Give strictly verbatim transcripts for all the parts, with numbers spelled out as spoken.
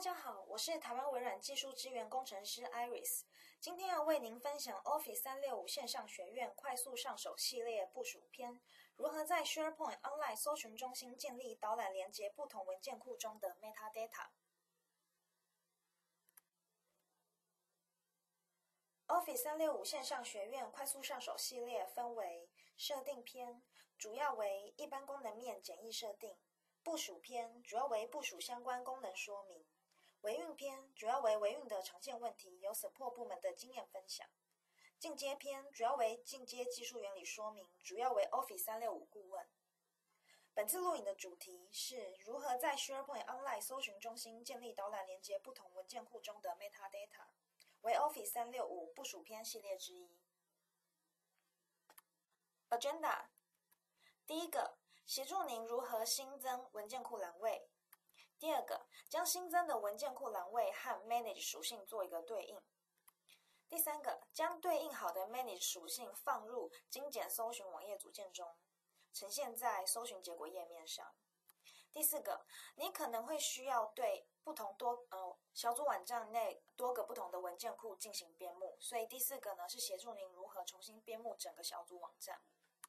家好，我是台湾微软技术支援工程师 Iris， 今天要为您分享 Office 三六五线上学院快速上手系列部署篇，如何在 SharePoint Online 搜寻中心建立导览连接不同文件库中的 Metadata。Office 三六五线上学院快速上手系列分为设定篇，主要为一般功能面简易设定；部署篇主要为部署相关功能说明；维运篇主要为维运的常见问题，有 support 部门的经验分享；进阶篇主要为进阶技术原理说明，主要为 Office 三六五顾问。本次录影的主题是如何在 SharePoint Online 搜寻中心建立导览连接不同文件库中的 Metadata， 为 Office 三六五部署篇系列之一。Agenda 第一个，协助您如何新增文件库栏位。第二个，将新增的文件库栏位和 Manage 属性做一个对应。第三个，将对应好的 Manage 属性放入精简搜寻网页组件中，呈现在搜寻结果页面上。第四个，你可能会需要对不同多呃小组网站内多个不同的文件库进行编目，所以第四个呢是协助您如何重新编目整个小组网站。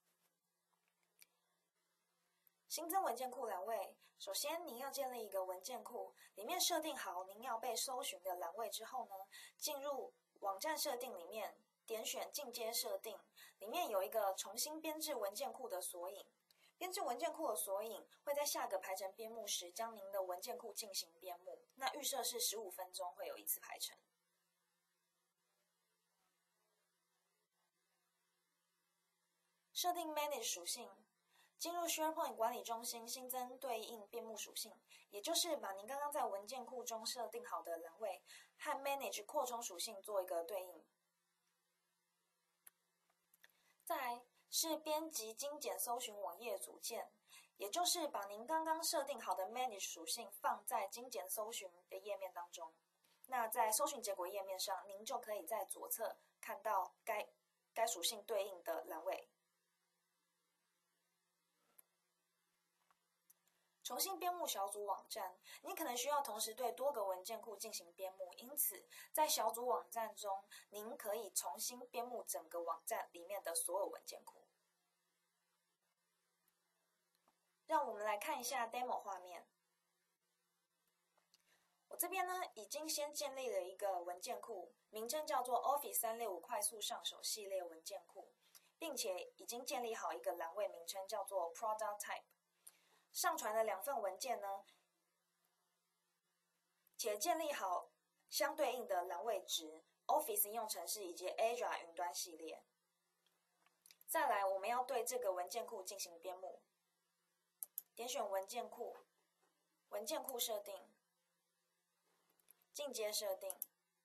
新增文件库栏位，首先您要建立一个文件库，里面设定好您要被搜寻的栏位之后呢，进入网站设定里面，点选进阶设定，里面有一个重新编制文件库的索引。编制文件库的索引会在下个排程编目时将您的文件库进行编目，那预设是十五分钟会有一次排程。设定 Manage 属性，进入 SharePoint 管理中心新增对应编目属性，也就是把您刚刚在文件库中设定好的栏位和 Manage 扩充属性做一个对应。再来是编辑精简搜寻网页组件，也就是把您刚刚设定好的 Manage 属性放在精简搜寻的页面当中。那在搜寻结果页面上，您就可以在左侧看到该该属性对应的栏位。重新编目小组网站，你可能需要同时对多个文件库进行编目，因此在小组网站中，您可以重新编目整个网站里面的所有文件库。让我们来看一下 demo 画面。我这边呢，已经先建立了一个文件库，名称叫做 Office 三六五快速上手系列文件库，并且已经建立好一个栏位名称叫做 Product Type。上传了两份文件呢，且建立好相对应的栏位值 Office 应用程式以及 Azure 云端系列。再来，我们要对这个文件库进行编目，点选文件库，文件库设定，进阶设定，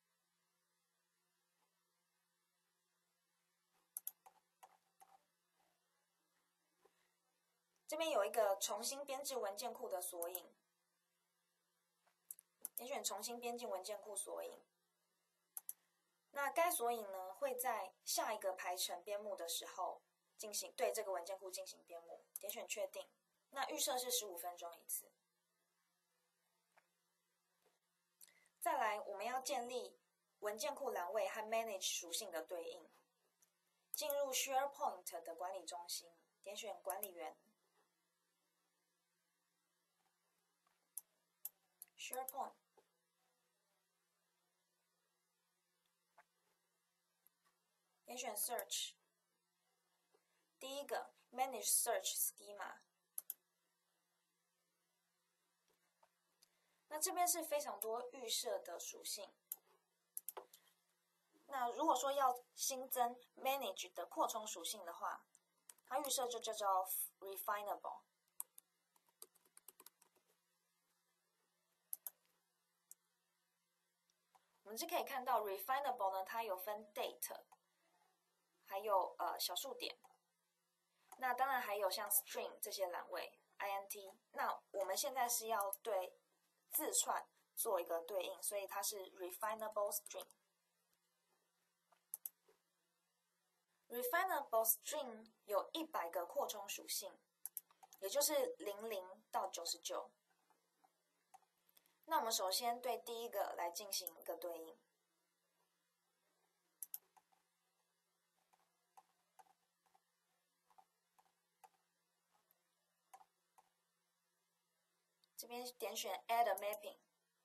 这边有一个重新编制文件库的索引，点选重新编进文件库索引。那该索引呢，会在下一个排程编目的时候进行对这个文件库进行编目，点选确定。那预设是十五分钟一次。再来，我们要建立文件库栏位和 Manage 属性的对应。进入 SharePoint 的管理中心，点选管理员。SharePoint， 点选 Search， 第一个 Manage Search Schema。那这边是非常多预设的属性。那如果说要新增 Manage 的扩充属性的话，它预设就叫做 Refinable。我们是可以看到 Refinable 呢，它有分 Date， 还有呃小数点。那当然还有像 String 这些栏位 ，int。那我们现在是要对字串做一个对应，所以它是 Refinable String。Refinable String 有一百个扩充属性，也就是零零到九十九。 那我们首先对第一个来进行一个对应。这边点选 Add a Mapping。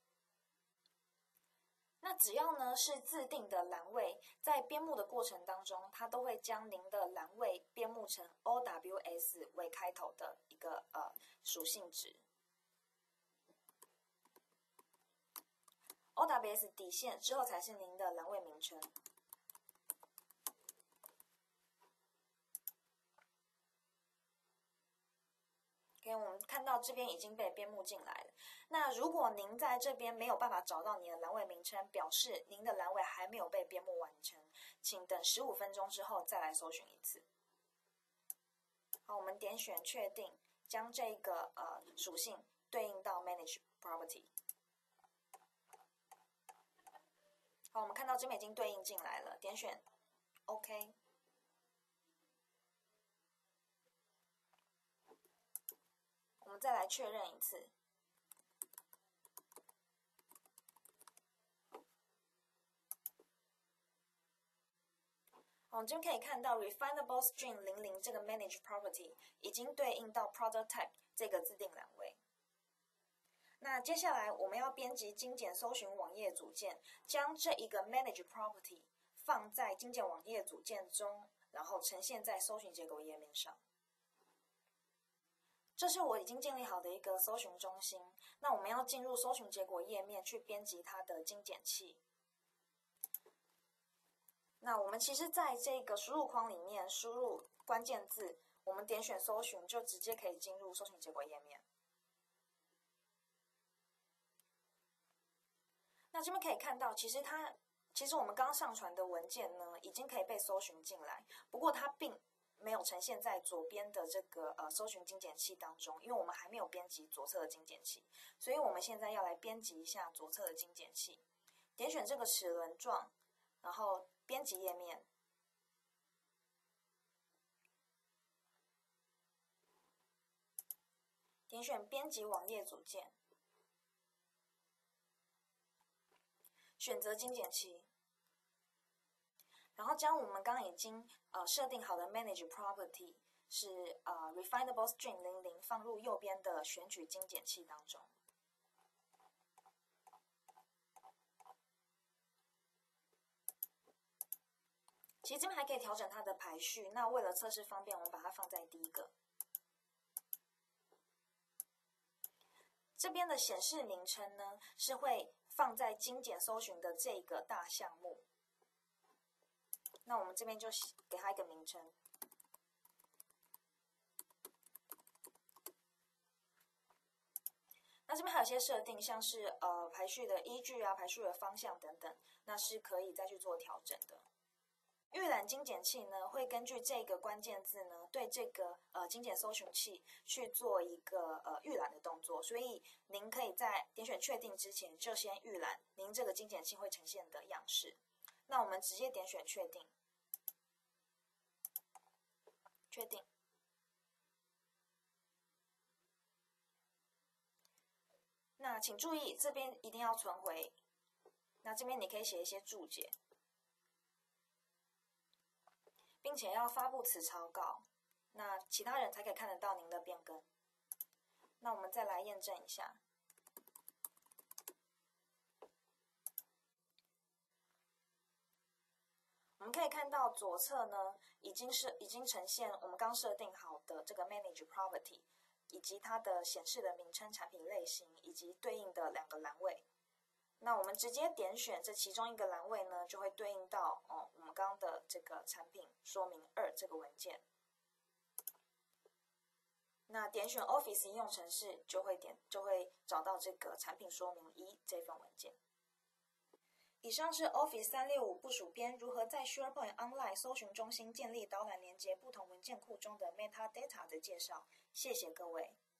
那只要呢是自定的栏位，在编目的过程当中，它都会将您的栏位编目成 O W S 为开头的一个呃属性值。O W S 底线之后才是您的栏位名称。OK， 我们看到这边已经被编目进来了。那如果您在这边没有办法找到你的栏位名称，表示您的栏位还没有被编目完成，请等十五分钟之后再来搜寻一次。好，我们点选确定，将这个呃属性对应到 Manage Property。好，我们看到这边已经对应进来了，点选 OK。我们再来确认一次。我们这边可以看到 Refinable String 零零这个 Manage Property 已经对应到 Product Type 这个自定栏位。那接下来我们要编辑精简搜寻网页组件，将这一个 Manage Property 放在精简网页组件中，然后呈现在搜寻结果页面上。这是我已经建立好的一个搜寻中心。那我们要进入搜寻结果页面去编辑它的精简器。那我们其实在这个输入框里面输入关键字，我们点选搜寻就直接可以进入搜寻结果页面。那这边可以看到，其实它其实我们刚上传的文件呢，已经可以被搜寻进来，不过它并没有呈现在左边的这个呃搜寻精简器当中，因为我们还没有编辑左侧的精简器，所以我们现在要来编辑一下左侧的精简器。点选这个齿轮状，然后编辑页面，点选编辑网页组件，选择精简器，然后将我们刚刚已经呃设定好的 Manage Property 是呃 Refinable String 零零放入右边的选取精简器当中。其实这边还可以调整它的排序，那为了测试方便，我们把它放在第一个。这边的显示名称呢，是会放在精简搜寻的这个大项目。那我们这边就给它一个名称。那这边还有一些设定，像是呃排序的依据啊、排序的方向等等，那是可以再去做调整的。预览精简器呢，会根据这个关键字呢，对这个呃精简搜寻器去做一个呃预览的动作，所以您可以在点选确定之前，就先预览您这个精简器会呈现的样式。那我们直接点选确定，确定。那请注意，这边一定要存回。那这边你可以写一些注解。并且要发布此草稿，那其他人才可以看得到您的变更。那我们再来验证一下。我们可以看到左侧呢，已经是已经呈现我们刚设定好的这个 Manage Property， 以及它的显示的名称、产品类型以及对应的两个栏位。那我们直接点选这其中一个栏位呢，就会对应到哦，我们刚刚的这个产品说明二这个文件。那点选 Office 应用程式，就会点就会找到这个产品说明一这份文件。以上是 Office 三六五部署篇如何在 SharePoint Online 搜寻中心建立导览连接不同文件库中的 Metadata 的介绍。谢谢各位。